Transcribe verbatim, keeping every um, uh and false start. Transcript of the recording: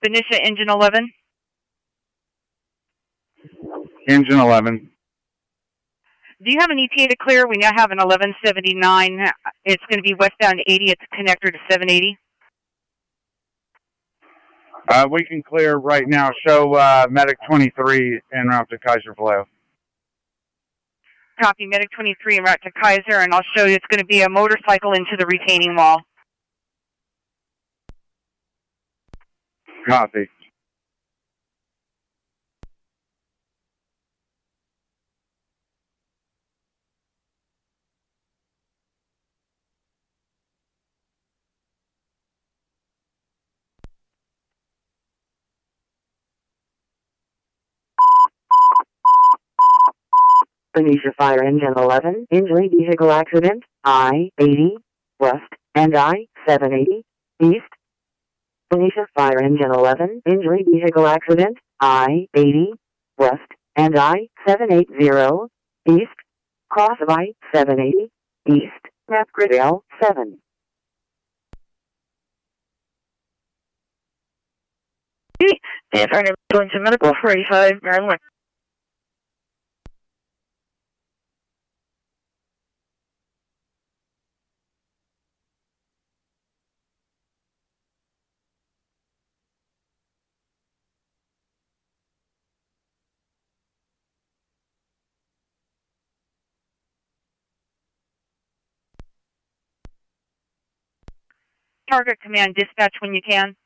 Benicia, engine eleven. Engine eleven. Do you have an E T A to clear? We now have an eleven seventy-nine. It's going to be westbound eighty. It's a connector to seven eighty. Uh, we can clear right now. Show uh, Medic twenty-three en route to Kaiser Flow. Copy, Medic twenty-three en route to Kaiser, and I'll show you it's going to be a motorcycle into the retaining wall. Copy. Benicia Fire Engine eleven, injury vehicle accident, I eighty, west, and I seven eighty, east. Benicia Fire Engine eleven, injury vehicle accident, I eighty, west, and I seven eighty, east. Cross of I seven eighty, east, map grid L seven. If I'm going to medical four eighty-five, Maryland. Target command dispatch when you can.